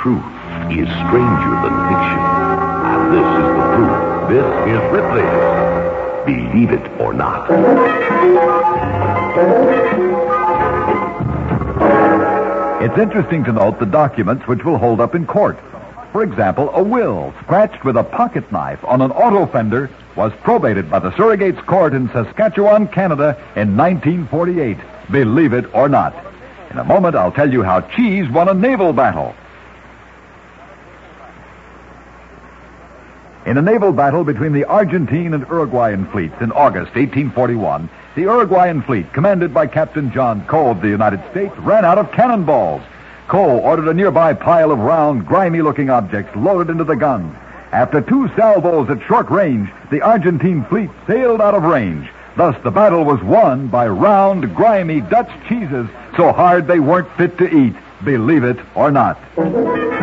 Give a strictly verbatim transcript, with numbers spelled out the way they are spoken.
truth is stranger than fiction. And this is the proof. This is Ripley's Believe It or Not. It's interesting to note the documents which will hold up in court. For example, a will scratched with a pocket knife on an auto fender was probated by the Surrogates Court in Saskatchewan, Canada in nineteen forty-eight. Believe it or not. In a moment, I'll tell you how cheese won a naval battle. In a naval battle between the Argentine and Uruguayan fleets in August eighteen forty-one, the Uruguayan fleet, commanded by Captain John Coe of the United States, ran out of cannonballs. Coe ordered a nearby pile of round, grimy-looking objects loaded into the guns. After two salvos at short range, the Argentine fleet sailed out of range. Thus, the battle was won by round, grimy Dutch cheeses so hard they weren't fit to eat. Believe it or not.